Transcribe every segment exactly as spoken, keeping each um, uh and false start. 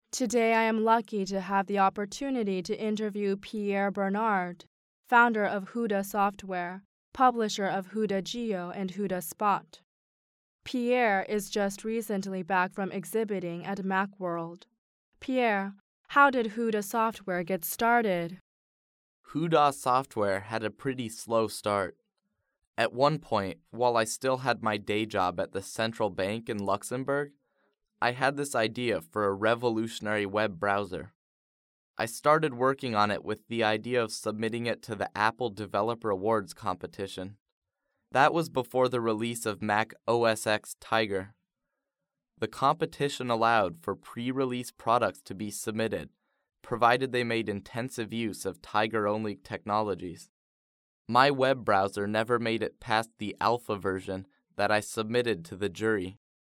Today I am lucky to have the opportunity to interview Pierre Bernard, founder of Huda Software, publisher of Huda Geo and Huda Spot. Pierre is just recently back from exhibiting at Macworld. Pierre, how did Huda Software get started? Huda Software had a pretty slow start. At one point, while I still had my day job at the central bank in Luxembourg, I had this idea for a revolutionary web browser. I started working on it with the idea of submitting it to the Apple Developer Awards competition. That was before the release of Mac O S X Tiger. The competition allowed for pre-release products to be submitted, provided they made intensive use of Tiger-only technologies. My web browser never made it past the alpha version that I submitted to the jury.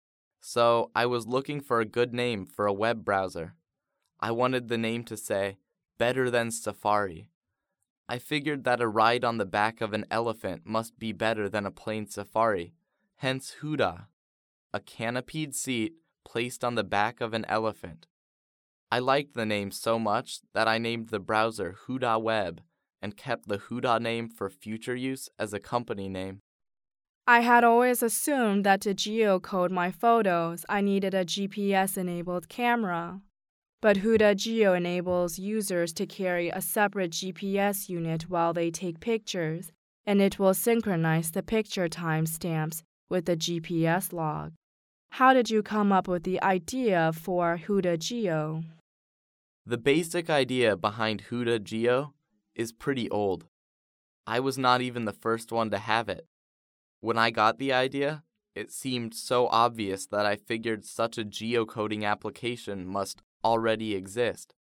So I was looking for a good name for a web browser. I wanted the name to say, better than Safari. I figured that a ride on the back of an elephant must be better than a plain Safari, hence Huda, a canopied seat placed on the back of an elephant. I liked the name so much that I named the browser Huda Web and kept the Huda name for future use as a company name. I had always assumed that to geocode my photos, I needed a G P S-enabled camera. But Huda Geo enables users to carry a separate G P S unit while they take pictures, and it will synchronize the picture timestamps with the G P S log. How did you come up with the idea for Huda Geo? The basic idea behind Huda Geo is pretty old. I was not even the first one to have it. When I got the idea, it seemed so obvious that I figured such a geocoding application must already exist.